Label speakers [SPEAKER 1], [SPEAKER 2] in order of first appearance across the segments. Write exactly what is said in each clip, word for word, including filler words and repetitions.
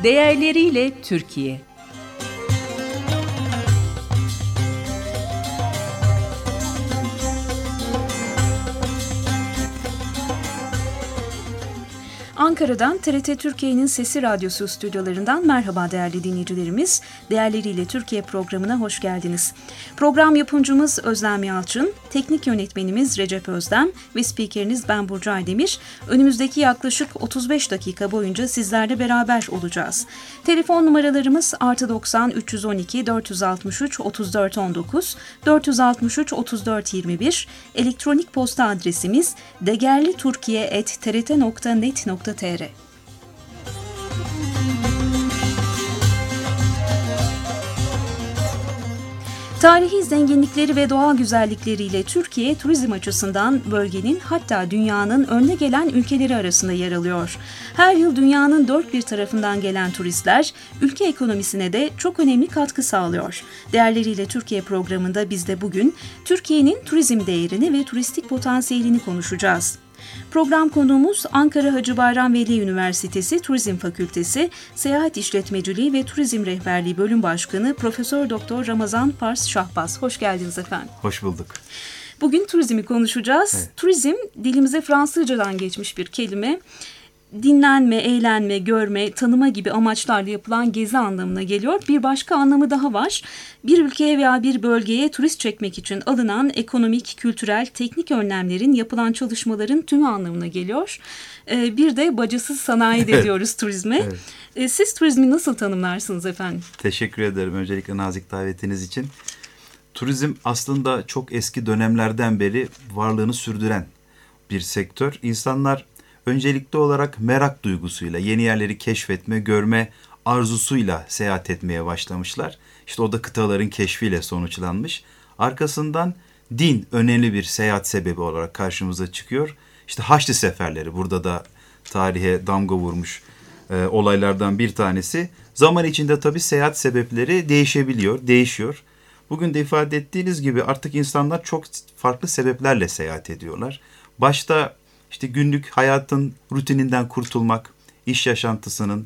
[SPEAKER 1] Değerleriyle Türkiye. Ankara'dan T R T Türkiye'nin Sesi Radyosu stüdyolarından merhaba değerli dinleyicilerimiz. Değerleriyle Türkiye programına hoş geldiniz. Program yapımcımız Özlem Yalçın, teknik yönetmenimiz Recep Özdem ve spikeriniz ben Burcu Aydemir. Önümüzdeki yaklaşık otuz beş dakika boyunca sizlerle beraber olacağız. Telefon numaralarımız artı doksan üç yüz on iki dört yüz altmış üç otuz dört on dokuz, dört yüz altmış üç otuz dört yirmi bir, elektronik posta adresimiz degerliturkiye at t r t nokta net nokta t r. Tarihi zenginlikleri ve doğal güzellikleriyle Türkiye turizm açısından bölgenin hatta dünyanın önde gelen ülkeleri arasında yer alıyor. Her yıl dünyanın dört bir tarafından gelen turistler ülke ekonomisine de çok önemli katkı sağlıyor. Değerleriyle Türkiye programında biz de bugün Türkiye'nin turizm değerini ve turistik potansiyelini konuşacağız. Program konuğumuz Ankara Hacı Bayram Veli Üniversitesi Turizm Fakültesi Seyahat İşletmeciliği ve Turizm Rehberliği Bölüm Başkanı Profesör Doktor Ramazan Fars Şahbaz. Hoş geldiniz efendim.
[SPEAKER 2] Hoş bulduk.
[SPEAKER 1] Bugün turizmi konuşacağız.
[SPEAKER 2] Evet.
[SPEAKER 1] Turizm dilimize Fransızcadan geçmiş bir kelime. Dinlenme, eğlenme, görme, tanıma gibi amaçlarla yapılan gezi anlamına geliyor. Bir başka anlamı daha var. Bir ülkeye veya bir bölgeye turist çekmek için alınan ekonomik, kültürel, teknik önlemlerin, yapılan çalışmaların tümü anlamına geliyor. Ee, bir de bacasız sanayi de diyoruz turizme.
[SPEAKER 2] Evet.
[SPEAKER 1] Ee, siz turizmi nasıl tanımlarsınız efendim?
[SPEAKER 2] Teşekkür ederim öncelikle nazik davetiniz için. Turizm aslında çok eski dönemlerden beri varlığını sürdüren bir sektör. İnsanlar öncelikli olarak merak duygusuyla, yeni yerleri keşfetme, görme arzusuyla seyahat etmeye başlamışlar. İşte o da kıtaların keşfiyle sonuçlanmış. Arkasından din önemli bir seyahat sebebi olarak karşımıza çıkıyor. İşte Haçlı seferleri burada da tarihe damga vurmuş e, olaylardan bir tanesi. Zaman içinde tabii seyahat sebepleri değişebiliyor, değişiyor. Bugün de ifade ettiğiniz gibi artık insanlar çok farklı sebeplerle seyahat ediyorlar. Başta İşte günlük hayatın rutininden kurtulmak, iş yaşantısının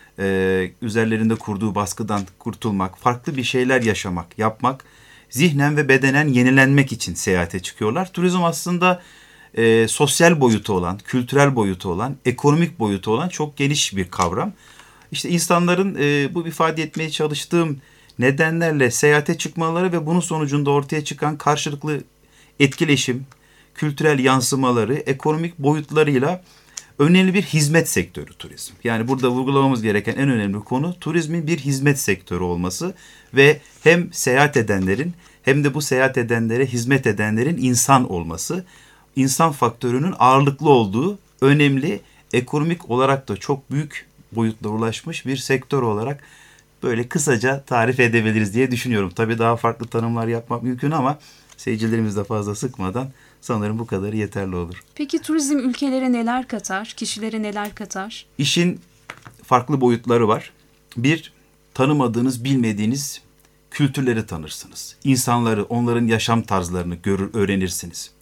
[SPEAKER 2] e, üzerlerinde kurduğu baskıdan kurtulmak, farklı bir şeyler yaşamak, yapmak, zihnen ve bedenen yenilenmek için seyahate çıkıyorlar. Turizm aslında e, sosyal boyutu olan, kültürel boyutu olan, ekonomik boyutu olan çok geniş bir kavram. İşte insanların e, bu ifade etmeye çalıştığım nedenlerle seyahate çıkmaları ve bunun sonucunda ortaya çıkan karşılıklı etkileşim, kültürel yansımaları, ekonomik boyutlarıyla önemli bir hizmet sektörü turizm. Yani burada vurgulamamız gereken en önemli konu turizmin bir hizmet sektörü olması ve hem seyahat edenlerin hem de bu seyahat edenlere hizmet edenlerin insan olması, insan faktörünün ağırlıklı olduğu önemli, ekonomik olarak da çok büyük boyutlara ulaşmış bir sektör olarak böyle kısaca tarif edebiliriz diye düşünüyorum. Tabii daha farklı tanımlar yapmak mümkün ama seyircilerimiz de fazla sıkmadan sanırım bu kadarı yeterli olur.
[SPEAKER 1] Peki turizm ülkelere neler katar, kişilere neler katar?
[SPEAKER 2] İşin farklı boyutları var. Bir, tanımadığınız, bilmediğiniz kültürleri tanırsınız. İnsanları, onların yaşam tarzlarını görür, öğrenirsiniz.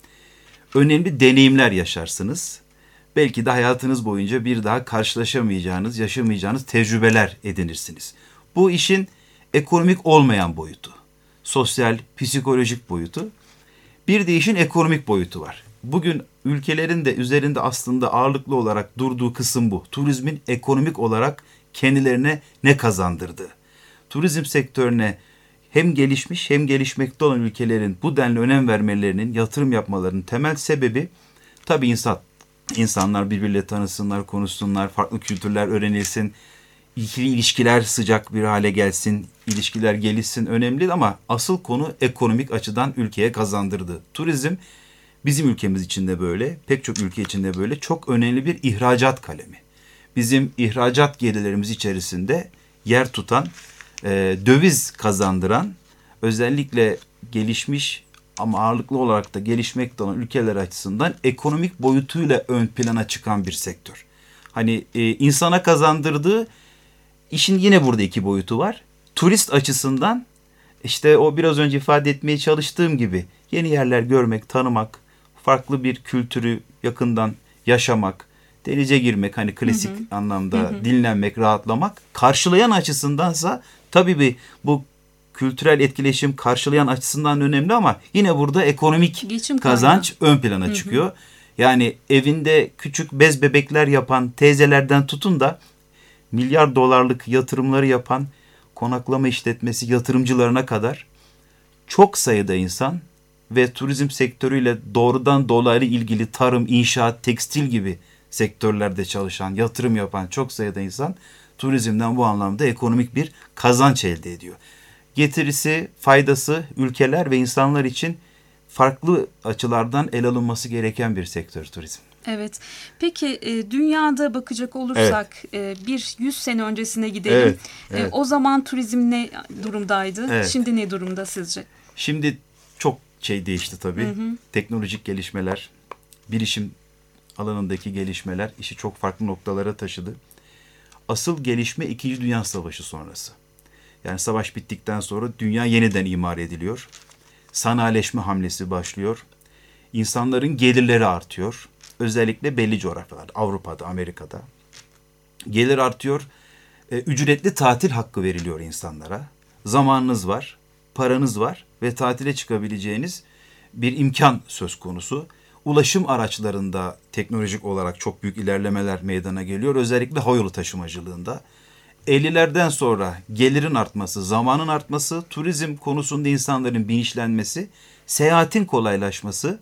[SPEAKER 2] Önemli deneyimler yaşarsınız. Belki de hayatınız boyunca bir daha karşılaşamayacağınız, yaşamayacağınız tecrübeler edinirsiniz. Bu işin ekonomik olmayan boyutu. Sosyal, psikolojik boyutu. Bir de işin ekonomik boyutu var. Bugün ülkelerin de üzerinde aslında ağırlıklı olarak durduğu kısım bu. Turizmin ekonomik olarak kendilerine ne kazandırdığı. Turizm sektörüne hem gelişmiş hem gelişmekte olan ülkelerin bu denli önem vermelerinin, yatırım yapmalarının temel sebebi tabii insan. İnsanlar birbirleriyle tanısınlar, konuşsunlar, farklı kültürler öğrenilsin, İkili ilişkiler sıcak bir hale gelsin, ilişkiler gelişsin önemli ama asıl konu ekonomik açıdan ülkeye kazandırdı. Turizm bizim ülkemiz için de böyle, pek çok ülke için de böyle çok önemli bir ihracat kalemi. Bizim ihracat gelirlerimiz içerisinde yer tutan, e, döviz kazandıran, özellikle gelişmiş ama ağırlıklı olarak da gelişmekte olan ülkeler açısından ekonomik boyutuyla ön plana çıkan bir sektör. Hani e, insana kazandırdığı İşin yine burada iki boyutu var. Turist açısından işte o biraz önce ifade etmeye çalıştığım gibi yeni yerler görmek, tanımak, farklı bir kültürü yakından yaşamak, denize girmek, hani klasik
[SPEAKER 1] hı hı.
[SPEAKER 2] anlamda
[SPEAKER 1] Hı hı.
[SPEAKER 2] dinlenmek, rahatlamak. Karşılayan açısındansa tabii bir bu kültürel etkileşim karşılayan açısından önemli ama yine burada ekonomik
[SPEAKER 1] Geçim
[SPEAKER 2] kazanç
[SPEAKER 1] kaynağı.
[SPEAKER 2] ön plana
[SPEAKER 1] Hı hı.
[SPEAKER 2] çıkıyor. Yani evinde küçük bez bebekler yapan teyzelerden tutun da milyar dolarlık yatırımları yapan konaklama işletmesi yatırımcılarına kadar çok sayıda insan ve turizm sektörüyle doğrudan dolaylı ilgili tarım, inşaat, tekstil gibi sektörlerde çalışan, yatırım yapan çok sayıda insan turizmden bu anlamda ekonomik bir kazanç elde ediyor. Getirisi, faydası ülkeler ve insanlar için farklı açılardan ele alınması gereken bir sektör turizm.
[SPEAKER 1] Evet. Peki e, dünyada bakacak olursak e, bir yüz sene öncesine gidelim.
[SPEAKER 2] Evet, evet.
[SPEAKER 1] E, o zaman turizm ne durumdaydı?
[SPEAKER 2] Evet.
[SPEAKER 1] Şimdi ne durumda sizce?
[SPEAKER 2] Şimdi çok şey değişti tabii.
[SPEAKER 1] Hı hı.
[SPEAKER 2] Teknolojik gelişmeler, bilişim alanındaki gelişmeler işi çok farklı noktalara taşıdı. Asıl gelişme İkinci Dünya Savaşı sonrası. Yani savaş bittikten sonra dünya yeniden imar ediliyor. Sanayileşme hamlesi başlıyor. İnsanların gelirleri artıyor. Özellikle belli coğrafyalarda, Avrupa'da, Amerika'da. Gelir artıyor. E, ücretli tatil hakkı veriliyor insanlara. Zamanınız var, paranız var ve tatile çıkabileceğiniz bir imkan söz konusu. Ulaşım araçlarında teknolojik olarak çok büyük ilerlemeler meydana geliyor. Özellikle havayolu taşımacılığında. ellilerden sonra gelirin artması, zamanın artması, turizm konusunda insanların bilinçlenmesi, seyahatin kolaylaşması,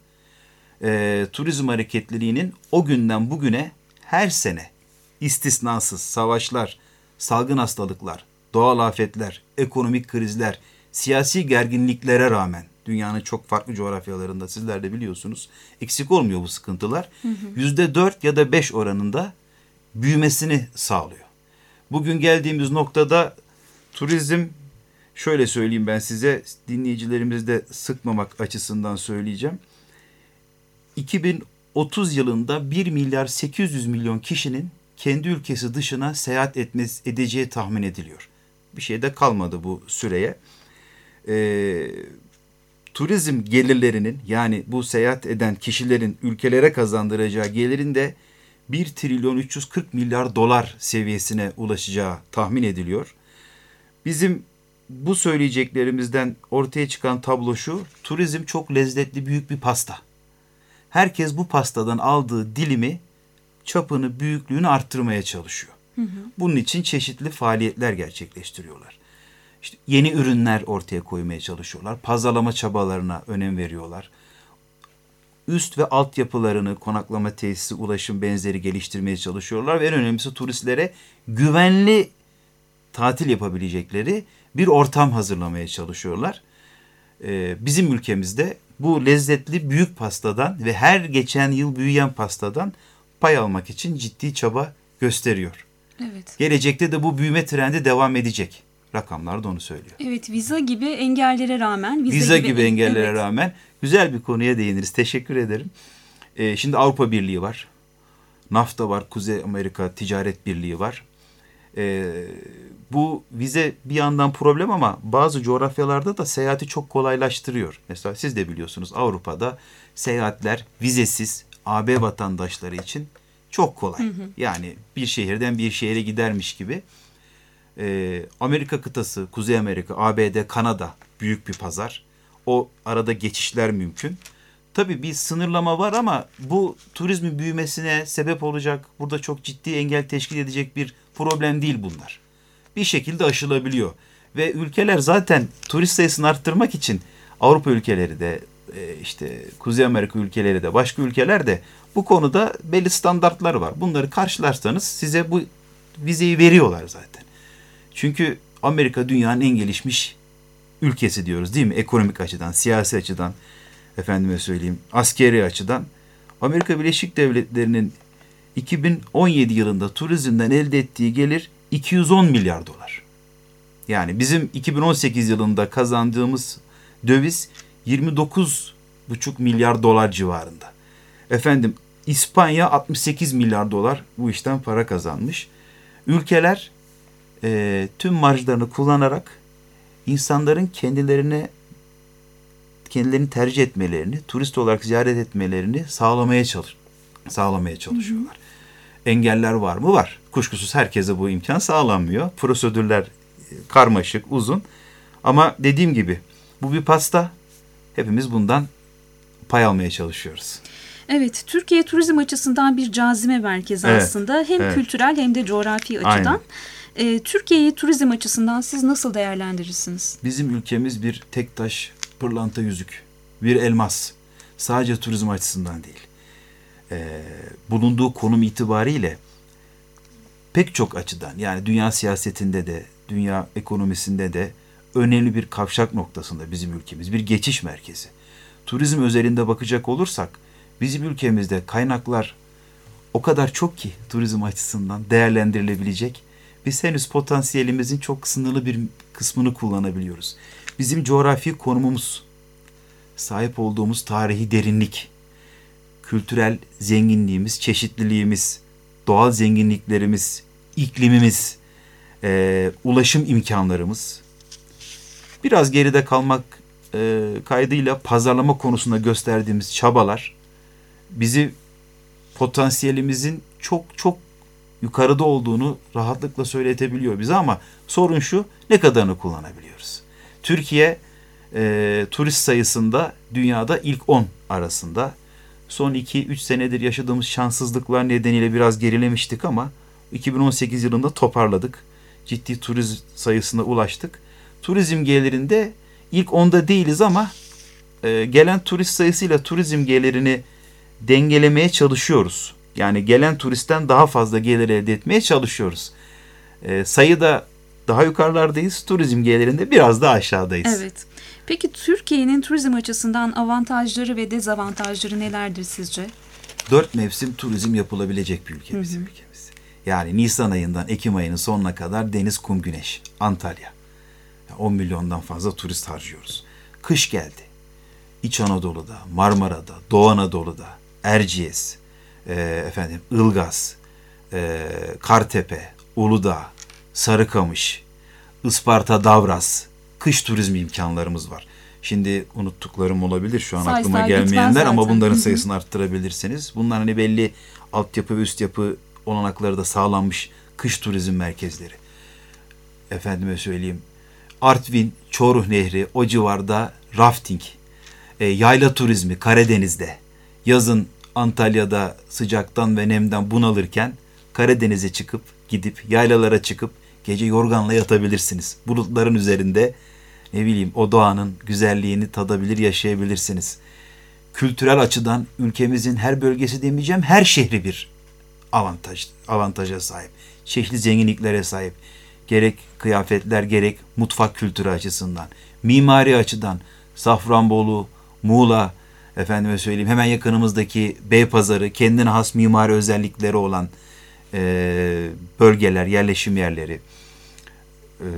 [SPEAKER 2] e, turizm hareketliliğinin o günden bugüne her sene istisnasız savaşlar, salgın hastalıklar, doğal afetler, ekonomik krizler, siyasi gerginliklere rağmen dünyanın çok farklı coğrafyalarında sizler de biliyorsunuz eksik olmuyor bu sıkıntılar. Yüzde dört ya da beş oranında büyümesini sağlıyor. Bugün geldiğimiz noktada turizm, şöyle söyleyeyim ben size, dinleyicilerimizi de sıkmamak açısından söyleyeceğim. iki bin otuz yılında bir milyar sekiz yüz milyon kişinin kendi ülkesi dışına seyahat etmesi, edeceği tahmin ediliyor. Bir şey de kalmadı bu süreye. Ee, turizm gelirlerinin, yani bu seyahat eden kişilerin ülkelere kazandıracağı gelirin de bir trilyon üç yüz kırk milyar dolar seviyesine ulaşacağı tahmin ediliyor. Bizim bu söyleyeceklerimizden ortaya çıkan tablo şu: turizm çok lezzetli büyük bir pasta. Herkes bu pastadan aldığı dilimi, çapını, büyüklüğünü arttırmaya çalışıyor. Hı hı. Bunun için çeşitli faaliyetler gerçekleştiriyorlar. İşte yeni ürünler ortaya koymaya çalışıyorlar. Pazarlama çabalarına önem veriyorlar. Üst ve altyapılarını, konaklama tesisi, ulaşım benzeri geliştirmeye çalışıyorlar ve en önemlisi turistlere güvenli tatil yapabilecekleri bir ortam hazırlamaya çalışıyorlar. Ee, bizim ülkemizde bu lezzetli büyük pastadan ve her geçen yıl büyüyen pastadan pay almak için ciddi çaba gösteriyor.
[SPEAKER 1] Evet.
[SPEAKER 2] Gelecekte de bu büyüme trendi devam edecek. Rakamlar da onu söylüyor.
[SPEAKER 1] Evet, vize gibi engellere rağmen.
[SPEAKER 2] Vize, vize gibi,
[SPEAKER 1] gibi
[SPEAKER 2] engellere
[SPEAKER 1] evet.
[SPEAKER 2] rağmen güzel bir konuya değiniriz. Teşekkür ederim. Ee, şimdi Avrupa Birliği var. NAFTA var. Kuzey Amerika Ticaret Birliği var. Ee, bu vize bir yandan problem ama bazı coğrafyalarda da seyahati çok kolaylaştırıyor. Mesela siz de biliyorsunuz, Avrupa'da seyahatler vizesiz A B vatandaşları için çok kolay. Hı hı. Yani bir şehirden bir şehre gidermiş gibi. Ee, Amerika kıtası, Kuzey Amerika, A B D, Kanada büyük bir pazar. O arada geçişler mümkün. Tabii bir sınırlama var ama bu turizmin büyümesine sebep olacak, burada çok ciddi engel teşkil edecek bir problem değil bunlar. Bir şekilde aşılabiliyor. Ve ülkeler zaten turist sayısını arttırmak için, Avrupa ülkeleri de, işte Kuzey Amerika ülkeleri de, başka ülkeler de bu konuda belli standartları var. Bunları karşılarsanız size bu vizeyi veriyorlar zaten. Çünkü Amerika dünyanın en gelişmiş ülkesi diyoruz değil mi? Ekonomik açıdan, siyasi açıdan, efendime söyleyeyim, askeri açıdan. Amerika Birleşik Devletleri'nin iki bin on yedi yılında turizmden elde ettiği gelir iki yüz on milyar dolar. Yani bizim iki bin on sekiz yılında kazandığımız döviz yirmi dokuz buçuk milyar dolar civarında. Efendim, İspanya altmış sekiz milyar dolar bu işten para kazanmış. Ülkeler e, tüm marjlarını kullanarak insanların kendilerine kendilerini tercih etmelerini, turist olarak ziyaret etmelerini sağlamaya çalış sağlamaya çalışıyorlar. engeller var mı? Var. Kuşkusuz herkese bu imkan sağlanmıyor. Prosedürler karmaşık, uzun. Ama dediğim gibi bu bir pasta. Hepimiz bundan pay almaya çalışıyoruz.
[SPEAKER 1] Evet, Türkiye turizm açısından bir cazibe merkezi evet, aslında. Hem evet. kültürel hem de coğrafi açıdan. E, Türkiye'yi turizm açısından siz nasıl değerlendirirsiniz?
[SPEAKER 2] Bizim ülkemiz bir tek taş pırlanta yüzük, bir elmas. Sadece turizm açısından değil. E, bulunduğu konum itibariyle pek çok açıdan, yani dünya siyasetinde de, dünya ekonomisinde de önemli bir kavşak noktasında bizim ülkemiz, bir geçiş merkezi. Turizm özelinde bakacak olursak, bizim ülkemizde kaynaklar o kadar çok ki turizm açısından değerlendirilebilecek. Biz henüz potansiyelimizin çok sınırlı bir kısmını kullanabiliyoruz. Bizim coğrafi konumumuz, sahip olduğumuz tarihi derinlik, kültürel zenginliğimiz, çeşitliliğimiz, doğal zenginliklerimiz, iklimimiz, e, ulaşım imkanlarımız, biraz geride kalmak e, kaydıyla pazarlama konusunda gösterdiğimiz çabalar bizi potansiyelimizin çok çok yukarıda olduğunu rahatlıkla söyletebiliyor bize, ama sorun şu, ne kadarını kullanabiliyoruz? Türkiye e, turist sayısında dünyada ilk on arasında. Son iki üç senedir yaşadığımız şanssızlıklar nedeniyle biraz gerilemiştik ama iki bin on sekiz yılında toparladık. Ciddi turist sayısına ulaştık. Turizm gelirinde ilk onda değiliz ama e, gelen turist sayısıyla turizm gelirini dengelemeye çalışıyoruz. Yani gelen turistten daha fazla gelir elde etmeye çalışıyoruz. E, sayıda daha yukarılardayız, turizm gelirinde biraz daha aşağıdayız.
[SPEAKER 1] Evet. Peki Türkiye'nin turizm açısından avantajları ve dezavantajları nelerdir sizce?
[SPEAKER 2] Dört mevsim turizm yapılabilecek bir ülke bizim hı hı. ülkemiz. Yani Nisan ayından Ekim ayının sonuna kadar deniz, kum, güneş. Antalya. on milyondan fazla turist harcıyoruz. Kış geldi. İç Anadolu'da, Marmara'da, Doğu Anadolu'da, Erciyes, e, efendim Ilgaz, e, Kartepe, Uludağ, Sarıkamış, Isparta, Davras, kış turizmi imkanlarımız var. Şimdi unuttuklarım olabilir şu an Say, aklıma gelmeyenler ama bunların sayısını arttırabilirsiniz. Bunlar hani belli altyapı ve üst yapı olanakları da sağlanmış kış turizm merkezleri. Efendime söyleyeyim, Artvin, Çoruh Nehri, o civarda rafting, e, yayla turizmi Karadeniz'de. Yazın Antalya'da sıcaktan ve nemden bunalırken Karadeniz'e çıkıp gidip yaylalara çıkıp gece yorganla yatabilirsiniz. Bulutların üzerinde ne bileyim o doğanın güzelliğini tadabilir, yaşayabilirsiniz. Kültürel açıdan ülkemizin her bölgesi demeyeceğim, her şehri bir avantaj, avantaja sahip. Çeşitli zenginliklere sahip. Gerek kıyafetler, gerek mutfak kültürü açısından. Mimari açıdan Safranbolu, Muğla, efendime söyleyeyim hemen yakınımızdaki Beypazarı, kendine has mimari özellikleri olan e, bölgeler, yerleşim yerleri. E,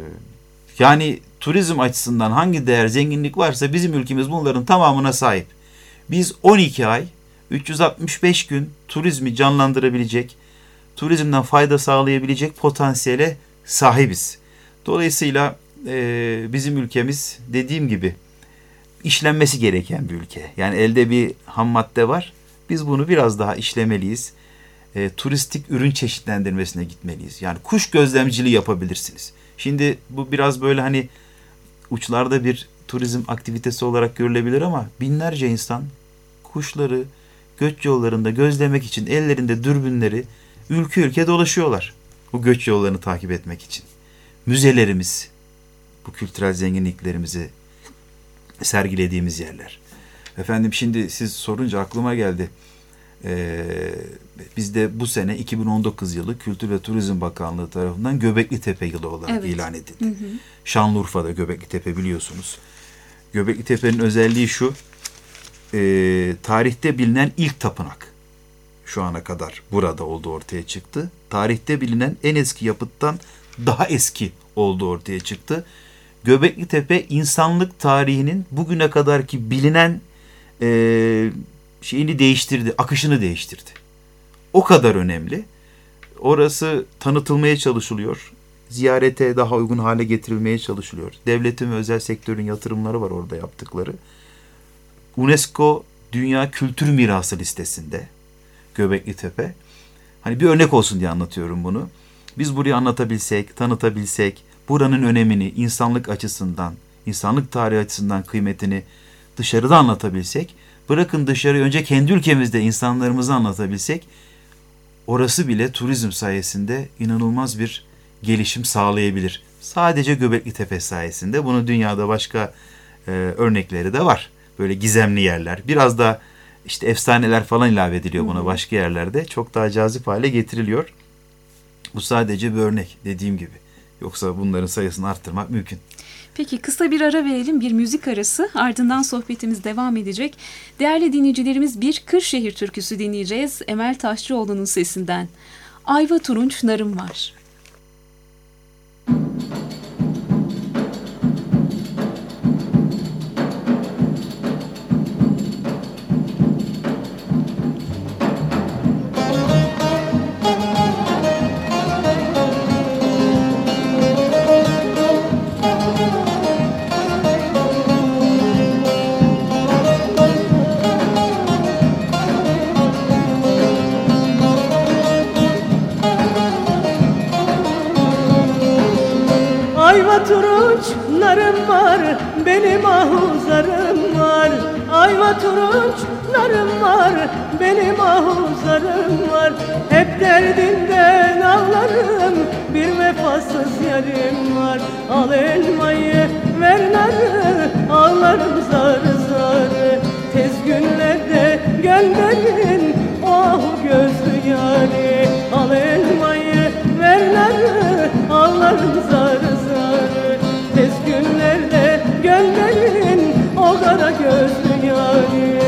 [SPEAKER 2] yani turizm açısından hangi değer, zenginlik varsa bizim ülkemiz bunların tamamına sahip. Biz on iki ay, üç yüz altmış beş gün turizmi canlandırabilecek, turizmden fayda sağlayabilecek potansiyele sahibiz. Dolayısıyla e, bizim ülkemiz dediğim gibi işlenmesi gereken bir ülke. Yani elde bir ham madde var. Biz bunu biraz daha işlemeliyiz. E, turistik ürün çeşitlendirmesine gitmeliyiz. Yani kuş gözlemciliği yapabilirsiniz. Şimdi bu biraz böyle hani uçlarda bir turizm aktivitesi olarak görülebilir ama binlerce insan kuşları göç yollarında gözlemek için ellerinde dürbünleri ülke ülke dolaşıyorlar. Bu göç yollarını takip etmek için. Müzelerimiz, bu kültürel zenginliklerimizi sergilediğimiz yerler. Efendim şimdi siz sorunca aklıma geldi. Ee, bizde bu sene iki bin on dokuz yılı Kültür ve Turizm Bakanlığı tarafından Göbekli Tepe yılı olarak evet. ilan edildi. Hı hı. Şanlıurfa'da Göbekli Tepe biliyorsunuz. Göbekli Tepe'nin özelliği şu, e, tarihte bilinen ilk tapınak. Şu ana kadar burada olduğu ortaya çıktı. Tarihte bilinen en eski yapıttan daha eski olduğu ortaya çıktı. Göbekli Tepe insanlık tarihinin bugüne kadarki bilinen e, şeyini değiştirdi, akışını değiştirdi. O kadar önemli. Orası tanıtılmaya çalışılıyor. Ziyarete daha uygun hale getirilmeye çalışılıyor. Devletin ve özel sektörün yatırımları var orada yaptıkları. UNESCO Dünya Kültür Mirası listesinde Göbekli Tepe. Hani bir örnek olsun diye anlatıyorum bunu. Biz burayı anlatabilsek, tanıtabilsek, buranın önemini insanlık açısından, insanlık tarihi açısından kıymetini dışarıda anlatabilsek, bırakın dışarı önce kendi ülkemizde insanlarımızı anlatabilsek, orası bile turizm sayesinde inanılmaz bir gelişim sağlayabilir. Sadece Göbekli-Tepe sayesinde. Bunun dünyada başka e, örnekleri de var. Böyle gizemli yerler. Biraz da işte efsaneler falan ilave ediliyor buna başka yerlerde. Çok daha cazip hale getiriliyor. Bu sadece bir örnek dediğim gibi. Yoksa bunların sayısını arttırmak mümkün.
[SPEAKER 1] Peki kısa bir ara verelim, bir müzik arası, ardından sohbetimiz devam edecek. Değerli dinleyicilerimiz, bir Kırşehir türküsü dinleyeceğiz Emel Taşçıoğlu'nun sesinden. Ayva turunç narım var.
[SPEAKER 3] Ayva turunç narım var, benim ahuzarım var. Ayva turunç narım var, benim ahuzarım var. Hep derdinden ağlarım, bir vefasız yarim var. Al elmayı, ver narı, ağlarım zarı zarı. Tez günlerde gönderin, oh gözlü yari. Al elmayı, ver narı, ağlarım zarı zarı. Tez günlerde gönderin, o kara gözlü yari.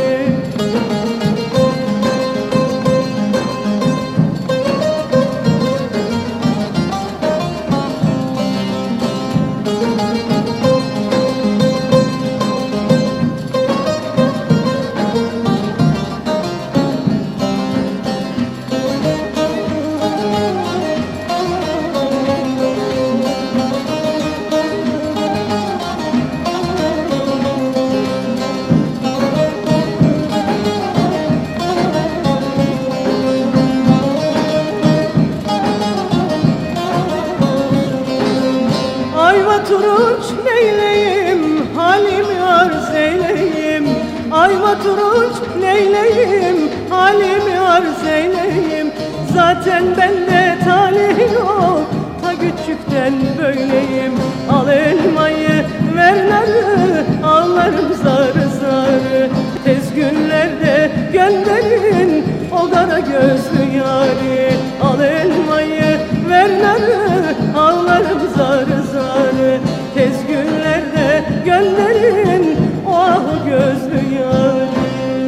[SPEAKER 3] Ayva turunç neyleyim, halimi arz eyleyim. Ayva turunç neyleyim, halimi arz eyleyim. Zaten bende talih yok, ta küçükten böyleyim. Al elmayı, ver narı, ağlarım zarı zarı. Tez günlerde gönderin, o kara gözlü yari. Al elmayı, ver narı, ağlarım zarı zarı. Tez günlerde gönderin, o ah gözlü yari.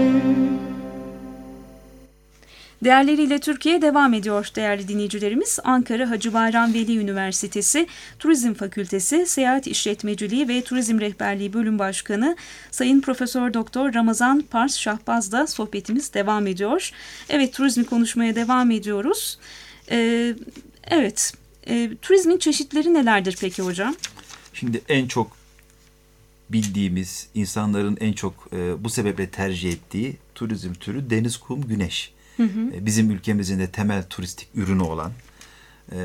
[SPEAKER 1] Değerleriyle Türkiye devam ediyor değerli dinleyicilerimiz. Ankara Hacı Bayram Veli Üniversitesi Turizm Fakültesi Seyahat İşletmeciliği ve Turizm Rehberliği Bölüm Başkanı Sayın Profesör Doktor Ramazan Pars Şahbaz'da sohbetimiz devam ediyor. Evet, turizmi konuşmaya devam ediyoruz. Ee, evet, e, turizmin çeşitleri nelerdir peki hocam?
[SPEAKER 2] Şimdi en çok bildiğimiz, insanların en çok e, bu sebeple tercih ettiği turizm türü deniz, kum, güneş. Hı hı. Bizim ülkemizin de temel turistik ürünü olan, e,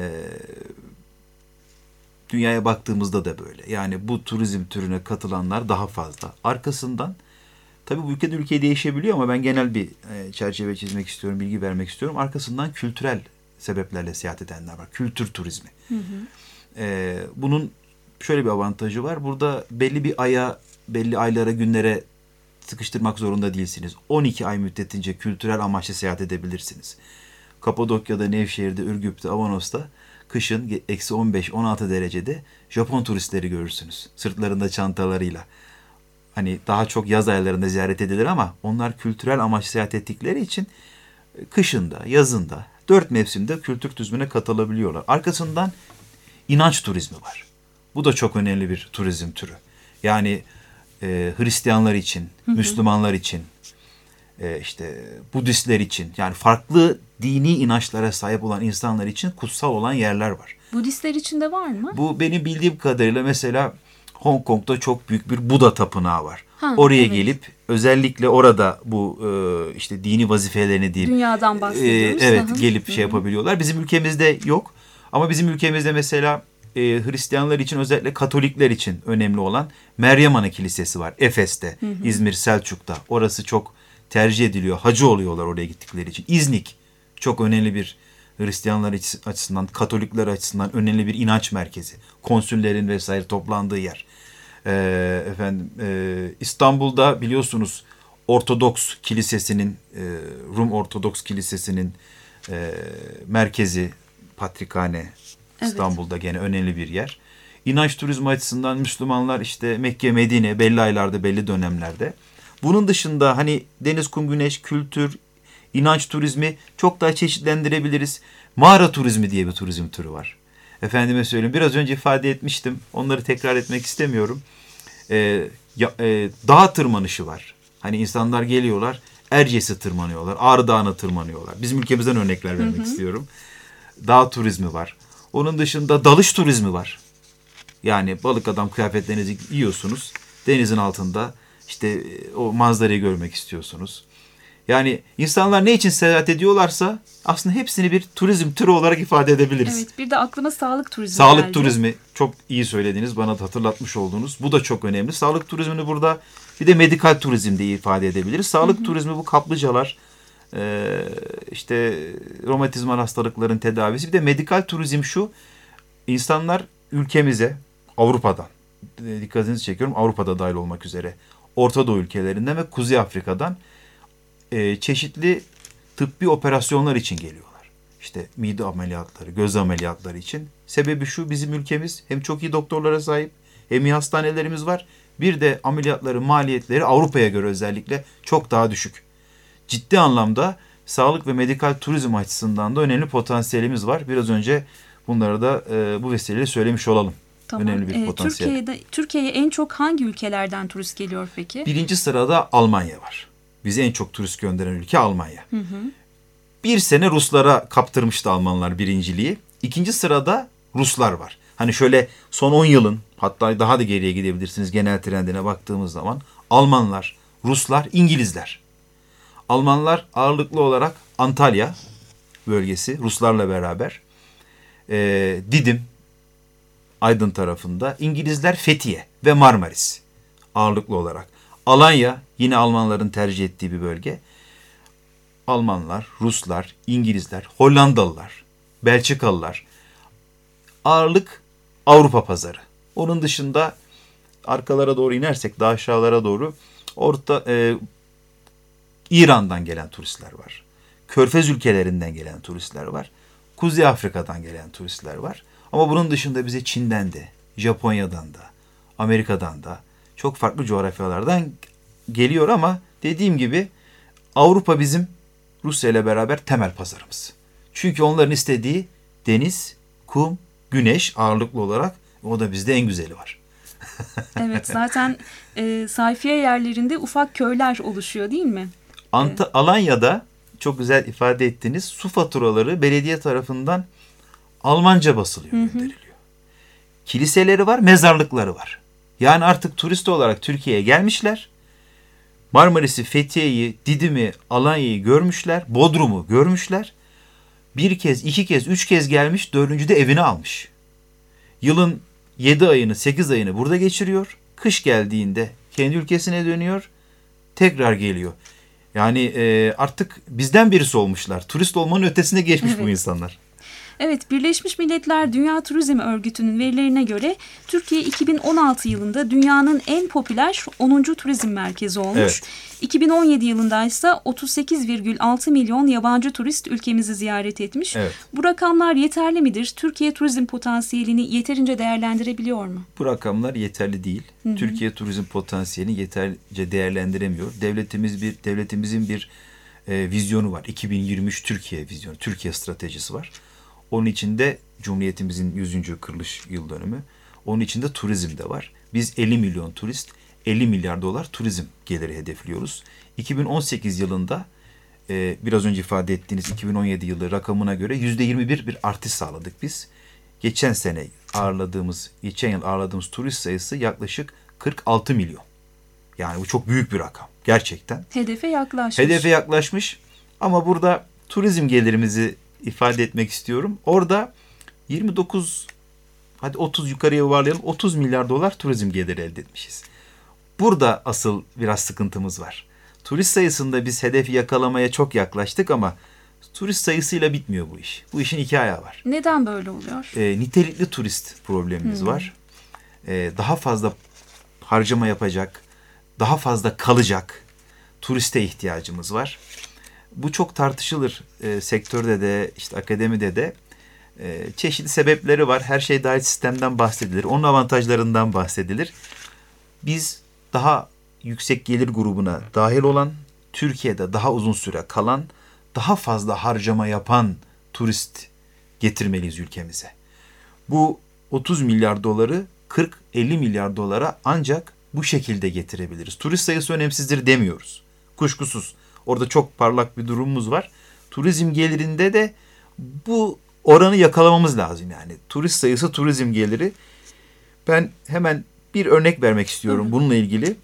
[SPEAKER 2] dünyaya baktığımızda da böyle. Yani bu turizm türüne katılanlar daha fazla. Arkasından, tabii bu ülkeden ülkeye değişebiliyor ama ben genel bir e, çerçeve çizmek istiyorum, bilgi vermek istiyorum. Arkasından kültürel sebeplerle seyahat edenler var. Kültür turizmi. Hı hı. E, bunun şöyle bir avantajı var. Burada belli bir aya, belli aylara, günlere sıkıştırmak zorunda değilsiniz. on iki ay müddetince kültürel amaçlı seyahat edebilirsiniz. Kapadokya'da, Nevşehir'de, Ürgüp'te, Avanos'ta kışın eksi on beş on altı derecede Japon turistleri görürsünüz. Sırtlarında çantalarıyla. Hani daha çok yaz aylarında ziyaret edilir ama onlar kültürel amaçlı seyahat ettikleri için kışında, yazında, dört mevsimde kültür turizmine katılabiliyorlar. Arkasından inanç turizmi var. Bu da çok önemli bir turizm türü. Yani e, Hristiyanlar için, hı hı. Müslümanlar için, e, işte Budistler için, yani farklı dini inançlara sahip olan insanlar için kutsal olan yerler var.
[SPEAKER 1] Budistler için de var mı?
[SPEAKER 2] Bu benim bildiğim kadarıyla mesela Hong Kong'da çok büyük bir Buda tapınağı var.
[SPEAKER 1] Ha,
[SPEAKER 2] Oraya
[SPEAKER 1] evet.
[SPEAKER 2] gelip özellikle orada bu e, işte dini vazifelerini diyeyim.
[SPEAKER 1] Dünyadan bahsediyoruz.
[SPEAKER 2] E, evet
[SPEAKER 1] Hı hı.
[SPEAKER 2] gelip şey
[SPEAKER 1] Hı hı.
[SPEAKER 2] yapabiliyorlar. Bizim ülkemizde yok. Ama bizim ülkemizde mesela e, Hristiyanlar için, özellikle Katolikler için önemli olan Meryem Ana Kilisesi var. Efes'te,
[SPEAKER 1] Hı hı.
[SPEAKER 2] İzmir, Selçuk'ta. Orası çok tercih ediliyor. Hacı oluyorlar oraya gittikleri için. İznik çok önemli bir, Hristiyanlar açısından, Katolikler açısından önemli bir inanç merkezi. Konsüllerin vesaire toplandığı yer. Ee, efendim e, İstanbul'da biliyorsunuz Ortodoks Kilisesi'nin, e, Rum Ortodoks Kilisesi'nin e, merkezi, Patrikhane,
[SPEAKER 1] Evet.
[SPEAKER 2] İstanbul'da gene önemli bir yer. İnanç turizmi açısından Müslümanlar işte Mekke, Medine belli aylarda, belli dönemlerde. Bunun dışında hani deniz, kum, güneş, kültür, inanç turizmi çok daha çeşitlendirebiliriz. Mağara turizmi diye bir turizm türü var. Efendime söyleyeyim, biraz önce ifade etmiştim. Onları tekrar etmek istemiyorum. Ee, ya, e, dağ tırmanışı var. Hani insanlar geliyorlar, Erciyes'e tırmanıyorlar, Ağrı Dağı'na tırmanıyorlar. Bizim ülkemizden örnekler vermek hı hı. istiyorum. Dağ turizmi var. Onun dışında dalış turizmi var. Yani balık adam kıyafetlerinizi giyiyorsunuz. Denizin altında işte o manzarayı görmek istiyorsunuz. Yani insanlar ne için seyahat ediyorlarsa aslında hepsini bir turizm türü olarak ifade edebiliriz.
[SPEAKER 1] Evet, bir de aklıma sağlık turizmi
[SPEAKER 2] Sağlık
[SPEAKER 1] geldi.
[SPEAKER 2] turizmi çok iyi söylediniz, bana da hatırlatmış oldunuz. Bu da çok önemli. Sağlık turizmini burada bir de medikal turizm diye ifade edebiliriz. Sağlık hı hı. turizmi bu kaplıcalar, işte romatizmal hastalıkların tedavisi. Bir de medikal turizm şu: insanlar ülkemize Avrupa'dan, dikkatinizi çekiyorum, Avrupa'da dahil olmak üzere Orta Doğu ülkelerinden ve Kuzey Afrika'dan e, çeşitli tıbbi operasyonlar için geliyorlar. İşte mide ameliyatları, göz ameliyatları için. Sebebi şu: bizim ülkemiz hem çok iyi doktorlara sahip, hem iyi hastanelerimiz var. Bir de ameliyatların maliyetleri Avrupa'ya göre özellikle çok daha düşük. Ciddi anlamda sağlık ve medikal turizm açısından da önemli potansiyelimiz var. Biraz önce bunları da e, bu vesileyle söylemiş olalım.
[SPEAKER 1] Tamam.
[SPEAKER 2] Önemli bir
[SPEAKER 1] ee,
[SPEAKER 2] potansiyel.
[SPEAKER 1] Türkiye'de Türkiye'ye en çok hangi ülkelerden turist geliyor peki?
[SPEAKER 2] Birinci sırada Almanya var. Bize en çok turist gönderen ülke Almanya.
[SPEAKER 1] Hı hı.
[SPEAKER 2] Bir sene Ruslara kaptırmıştı Almanlar birinciliği. İkinci sırada Ruslar var. Hani şöyle son on yılın, hatta daha da geriye gidebilirsiniz genel trendine baktığımız zaman, Almanlar, Ruslar, İngilizler. Almanlar ağırlıklı olarak Antalya bölgesi, Ruslarla beraber. Ee, Didim, Aydın tarafında. İngilizler Fethiye ve Marmaris ağırlıklı olarak. Alanya yine Almanların tercih ettiği bir bölge. Almanlar, Ruslar, İngilizler, Hollandalılar, Belçikalılar. Ağırlık Avrupa pazarı. Onun dışında arkalara doğru inersek, daha aşağılara doğru orta e, İran'dan gelen turistler var. Körfez ülkelerinden gelen turistler var. Kuzey Afrika'dan gelen turistler var. Ama bunun dışında bize Çin'den de, Japonya'dan da, Amerika'dan da, çok farklı coğrafyalardan geliyor ama dediğim gibi Avrupa bizim Rusya ile beraber temel pazarımız. Çünkü onların istediği deniz, kum, güneş ağırlıklı olarak, o da bizde en güzeli var.
[SPEAKER 1] Evet, zaten e, sayfiye yerlerinde ufak köyler oluşuyor değil mi?
[SPEAKER 2] Ant- Alanya'da çok güzel ifade ettiniz. Su faturaları belediye tarafından Almanca basılıyor, hı hı. gönderiliyor. Kiliseleri var, mezarlıkları var. Yani artık turist olarak Türkiye'ye gelmişler. Marmaris'i, Fethiye'yi, Didim'i, Alanya'yı görmüşler. Bodrum'u görmüşler. Bir kez, iki kez, üç kez gelmiş. Dördüncüde evini almış. Yılın yedi ayını, sekiz ayını burada geçiriyor. Kış geldiğinde kendi ülkesine dönüyor. Tekrar geliyor. Yani e, artık bizden birisi olmuşlar. Turist olmanın ötesine geçmiş evet. bu insanlar.
[SPEAKER 1] Evet, Birleşmiş Milletler Dünya Turizm Örgütü'nün verilerine göre Türkiye iki bin on altı yılında dünyanın en popüler onuncu turizm merkezi olmuş. Evet. iki bin on yedi yılında ise otuz sekiz virgül altı milyon yabancı turist ülkemizi ziyaret etmiş. Evet. Bu rakamlar yeterli midir? Türkiye turizm potansiyelini yeterince değerlendirebiliyor mu?
[SPEAKER 2] Bu rakamlar yeterli değil. Hı hı. Türkiye turizm potansiyelini yeterince değerlendiremiyor. Devletimiz bir devletimizin bir e, vizyonu var. iki bin yirmi üç Türkiye vizyonu, Türkiye stratejisi var. Onun içinde Cumhuriyetimizin yüzüncü kuruluş yıl dönümü. Onun içinde turizm de var. Biz elli milyon turist, elli milyar dolar turizm geliri hedefliyoruz. iki bin on sekiz yılında e, biraz önce ifade ettiğiniz iki bin on yedi yılı rakamına göre yüzde yirmi bir bir artış sağladık biz. Geçen sene ağırladığımız, geçen yıl ağırladığımız turist sayısı yaklaşık kırk altı milyon. Yani bu çok büyük bir rakam. Gerçekten.
[SPEAKER 1] Hedefe yaklaşmış.
[SPEAKER 2] Hedefe yaklaşmış ama burada turizm gelirimizi ifade etmek istiyorum. Orada yirmi dokuz, hadi otuz yukarıya yuvarlayalım, otuz milyar dolar turizm geliri elde etmişiz. Burada asıl biraz sıkıntımız var. Turist sayısında biz hedefi yakalamaya çok yaklaştık ama turist sayısıyla bitmiyor bu iş. Bu işin iki ayağı var.
[SPEAKER 1] Neden böyle oluyor?
[SPEAKER 2] E, nitelikli turist problemimiz hmm. var. E, daha fazla harcama yapacak, daha fazla kalacak turiste ihtiyacımız var. Bu çok tartışılır e, sektörde de, işte akademide de. E, çeşitli sebepleri var. Her şey dahil sistemden bahsedilir. Onun avantajlarından bahsedilir. Biz daha yüksek gelir grubuna dahil olan, Türkiye'de daha uzun süre kalan, daha fazla harcama yapan turist getirmeliyiz ülkemize. Bu otuz milyar doları kırk elli milyar dolara ancak bu şekilde getirebiliriz. Turist sayısı önemsizdir demiyoruz. Kuşkusuz. Orada çok parlak bir durumumuz var. Turizm gelirinde de bu oranı yakalamamız lazım yani. Turist sayısı, turizm geliri. Ben hemen bir örnek vermek istiyorum hı hı. bununla ilgili.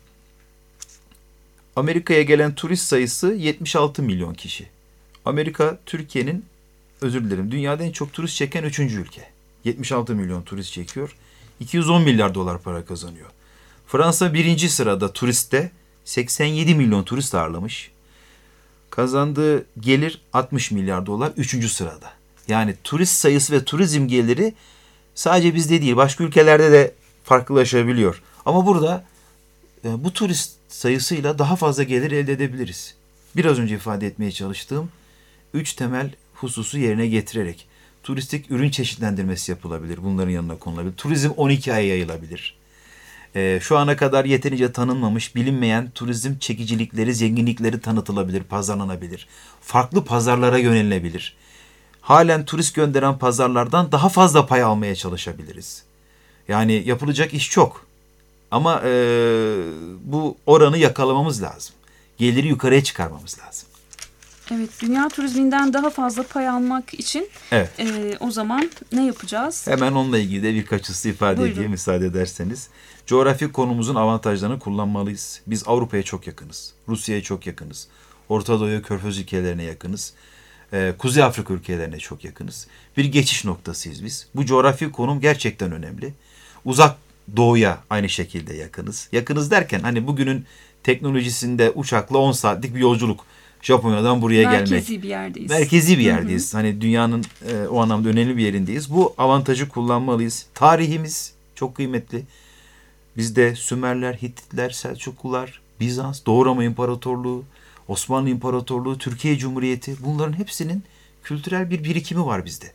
[SPEAKER 2] Amerika'ya gelen turist sayısı yetmiş altı milyon kişi. Amerika, Türkiye'nin, özür dilerim, dünyada en çok turist çeken üçüncü ülke. yetmiş altı milyon turist çekiyor. iki yüz on milyar dolar para kazanıyor. Fransa birinci sırada turistte, seksen yedi milyon turist ağırlamış. Kazandığı gelir altmış milyar dolar, üçüncü sırada. Yani turist sayısı ve turizm geliri sadece bizde değil, başka ülkelerde de farklılaşabiliyor. Ama burada e, bu turist sayısıyla daha fazla gelir elde edebiliriz. Biraz önce ifade etmeye çalıştığım üç temel hususu yerine getirerek turistik ürün çeşitlendirmesi yapılabilir. Bunların yanına konulabilir. Turizm on iki aya yayılabilir. E, şu ana kadar yeterince tanınmamış, bilinmeyen turizm çekicilikleri, zenginlikleri tanıtılabilir, pazarlanabilir. Farklı pazarlara yönelilebilir. Halen turist gönderen pazarlardan daha fazla pay almaya çalışabiliriz. Yani yapılacak iş çok. Ama e, bu oranı yakalamamız lazım. Geliri yukarıya çıkarmamız lazım.
[SPEAKER 1] Evet, dünya turizminden daha fazla pay almak için
[SPEAKER 2] evet.
[SPEAKER 1] e, o zaman ne yapacağız?
[SPEAKER 2] Hemen onunla ilgili de birkaç husus ifade
[SPEAKER 1] Buyurun.
[SPEAKER 2] edeyim müsaade ederseniz. Coğrafi konumuzun avantajlarını kullanmalıyız. Biz Avrupa'ya çok yakınız. Rusya'ya çok yakınız. Orta Doğu'ya, Körfez ülkelerine yakınız. Ee, Kuzey Afrika ülkelerine çok yakınız. Bir geçiş noktasıyız biz. Bu coğrafi konum gerçekten önemli. Uzak Doğu'ya aynı şekilde yakınız. Yakınız derken hani bugünün teknolojisinde uçakla on saatlik bir yolculuk. Japonya'dan buraya
[SPEAKER 1] Merkezi
[SPEAKER 2] gelmek.
[SPEAKER 1] Merkezi bir yerdeyiz.
[SPEAKER 2] Merkezi bir yerdeyiz. Hı hı. Hani dünyanın e, o anlamda önemli bir yerindeyiz. Bu avantajı kullanmalıyız. Tarihimiz çok kıymetli. Bizde Sümerler, Hititler, Selçuklular, Bizans, Doğu Roma İmparatorluğu, Osmanlı İmparatorluğu, Türkiye Cumhuriyeti, bunların hepsinin kültürel bir birikimi var bizde.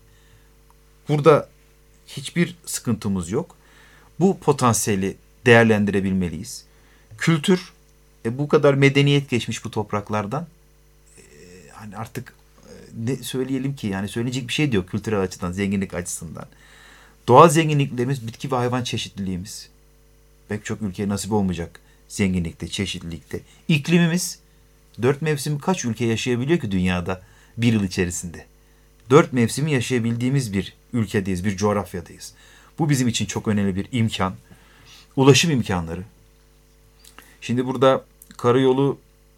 [SPEAKER 2] Burada hiçbir sıkıntımız yok. Bu potansiyeli değerlendirebilmeliyiz. Kültür, e, bu kadar medeniyet geçmiş bu topraklardan. E, hani artık e, ne söyleyelim ki, yani söyleyecek bir şey de yok kültürel açıdan, zenginlik açısından. Doğal zenginliklerimiz, bitki ve hayvan çeşitliliğimiz. Pek çok ülkeye nasip olmayacak zenginlikte, çeşitlilikte. İklimimiz, dört mevsim kaç ülke yaşayabiliyor ki dünyada bir yıl içerisinde? Dört mevsimi yaşayabildiğimiz bir ülkedeyiz, bir coğrafyadayız. Bu bizim için çok önemli bir imkan. Ulaşım imkanları. Şimdi burada karayolu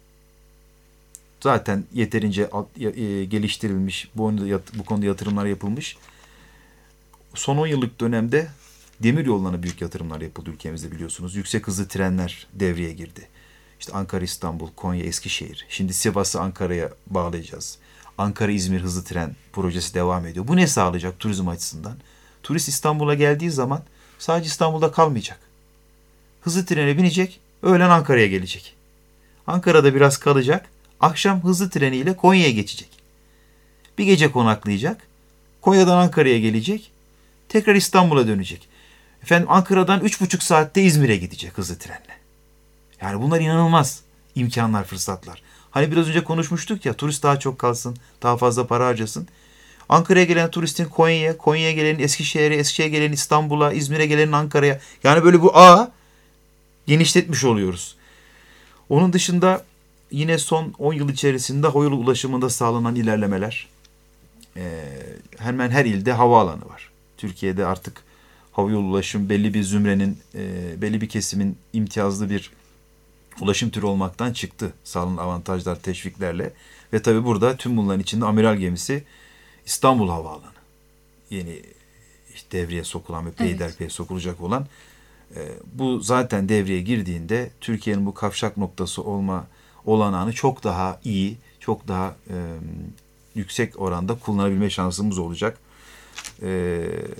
[SPEAKER 2] zaten yeterince geliştirilmiş, bu bu konuda yatırımlar yapılmış. Son on yıllık dönemde demir yollarına büyük yatırımlar yapıldı ülkemizde, biliyorsunuz. Yüksek hızlı trenler devreye girdi. İşte Ankara, İstanbul, Konya, Eskişehir. Şimdi Sivas'ı Ankara'ya bağlayacağız. Ankara-İzmir hızlı tren projesi devam ediyor. Bu ne sağlayacak turizm açısından? Turist İstanbul'a geldiği zaman sadece İstanbul'da kalmayacak. Hızlı trene binecek, öğlen Ankara'ya gelecek. Ankara'da biraz kalacak, akşam hızlı treniyle Konya'ya geçecek. Bir gece konaklayacak, Konya'dan Ankara'ya gelecek, tekrar İstanbul'a dönecek. Efendim Ankara'dan üç buçuk saatte İzmir'e gidecek hızlı trenle. Yani bunlar inanılmaz imkanlar, fırsatlar. Hani biraz önce konuşmuştuk ya, turist daha çok kalsın, daha fazla para harcasın. Ankara'ya gelen turistin Konya'ya, Konya'ya gelenin Eskişehir'e, Eskişehir'e gelenin İstanbul'a, İzmir'e gelenin Ankara'ya. Yani böyle bu ağı genişletmiş oluyoruz. Onun dışında yine son on yıl içerisinde havayolu ulaşımında sağlanan ilerlemeler. Ee, hemen her ilde havaalanı var. Türkiye'de artık havayolu ulaşım belli bir zümrenin, e, belli bir kesimin imtiyazlı bir ulaşım türü olmaktan çıktı. Sağlanan avantajlar, teşviklerle. Ve tabii burada tüm bunların içinde amiral gemisi İstanbul Havaalanı. Yeni işte devreye sokulan ve peyderpey sokulacak olan. E, bu zaten devreye girdiğinde Türkiye'nin bu kavşak noktası olma olanağını çok daha iyi, çok daha e, yüksek oranda kullanabilme şansımız olacak. E,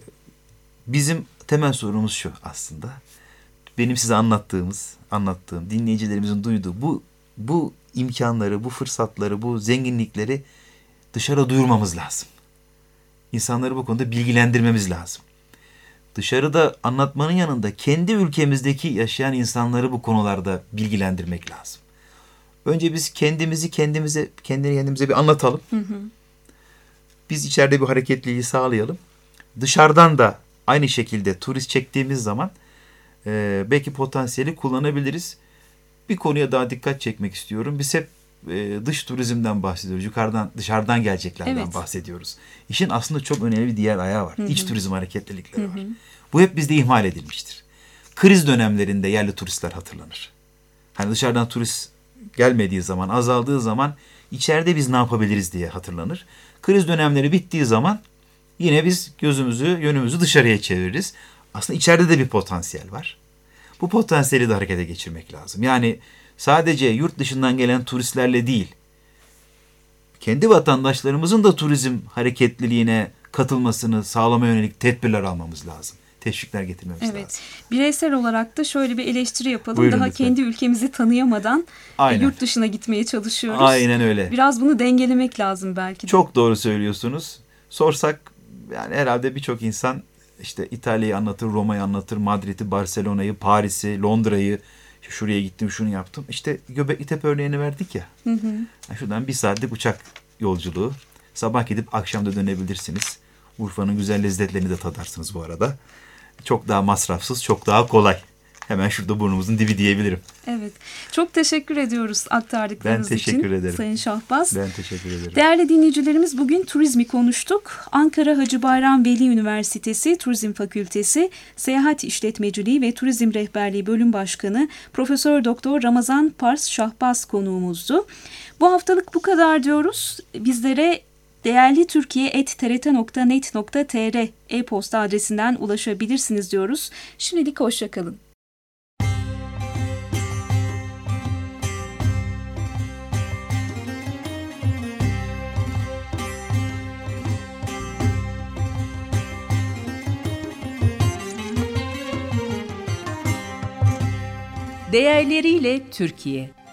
[SPEAKER 2] bizim temel sorunumuz şu aslında. Benim size anlattığımız, anlattığım, dinleyicilerimizin duyduğu bu bu imkanları, bu fırsatları, bu zenginlikleri dışarı duyurmamız lazım. İnsanları bu konuda bilgilendirmemiz lazım. Dışarıda anlatmanın yanında kendi ülkemizdeki yaşayan insanları bu konularda bilgilendirmek lazım. Önce biz kendimizi kendimize, kendini kendimize bir anlatalım. Hı hı. Biz içeride bir hareketliliği sağlayalım. Dışarıdan da aynı şekilde turist çektiğimiz zaman e, belki potansiyeli kullanabiliriz. Bir konuya daha dikkat çekmek istiyorum. Biz hep e, dış turizmden bahsediyoruz. Yukarıdan, dışarıdan geleceklerden evet. bahsediyoruz. İşin aslında çok önemli bir diğer ayağı var. Hı hı. İç turizm hareketlilikleri hı hı. var. Bu hep bizde ihmal edilmiştir. Kriz dönemlerinde yerli turistler hatırlanır. Hani dışarıdan turist gelmediği zaman, azaldığı zaman içeride biz ne yapabiliriz diye hatırlanır. Kriz dönemleri bittiği zaman yine biz gözümüzü, yönümüzü dışarıya çeviririz. Aslında içeride de bir potansiyel var. Bu potansiyeli de harekete geçirmek lazım. Yani sadece yurt dışından gelen turistlerle değil, kendi vatandaşlarımızın da turizm hareketliliğine katılmasını sağlamaya yönelik tedbirler almamız lazım. Teşvikler getirmemiz evet. lazım.
[SPEAKER 1] Bireysel olarak da şöyle bir eleştiri yapalım.
[SPEAKER 2] Buyurun
[SPEAKER 1] Daha
[SPEAKER 2] lütfen.
[SPEAKER 1] Kendi ülkemizi tanıyamadan
[SPEAKER 2] Aynen.
[SPEAKER 1] yurt dışına gitmeye çalışıyoruz.
[SPEAKER 2] Aynen öyle.
[SPEAKER 1] Biraz bunu dengelemek lazım belki de.
[SPEAKER 2] Çok doğru söylüyorsunuz. Sorsak yani herhalde birçok insan işte İtalya'yı anlatır, Roma'yı anlatır, Madrid'i, Barcelona'yı, Paris'i, Londra'yı, şuraya gittim, şunu yaptım. İşte Göbekli Tepe örneğini verdik ya. Hı hı. Yani şuradan bir saatlik uçak yolculuğu. Sabah gidip akşam da dönebilirsiniz. Urfa'nın güzel lezzetlerini de tadarsınız bu arada. Çok daha masrafsız, çok daha kolay. Hemen şurada burnumuzun dibi diyebilirim.
[SPEAKER 1] Evet. Çok teşekkür ediyoruz aktardıklarınız için.
[SPEAKER 2] Ben teşekkür
[SPEAKER 1] için,
[SPEAKER 2] ederim.
[SPEAKER 1] Sayın Şahbaz.
[SPEAKER 2] Ben teşekkür ederim.
[SPEAKER 1] Değerli dinleyicilerimiz, bugün turizmi konuştuk. Ankara Hacı Bayram Veli Üniversitesi Turizm Fakültesi Seyahat İşletmeciliği ve Turizm Rehberliği Bölüm Başkanı Profesör Doktor Ramazan Pars Şahbaz konuğumuzdu. Bu haftalık bu kadar diyoruz. Bizlere değerli türkiye at t r t nokta net nokta t r e-posta adresinden ulaşabilirsiniz diyoruz. Şimdilik hoşça kalın.
[SPEAKER 4] Değerleriyle Türkiye.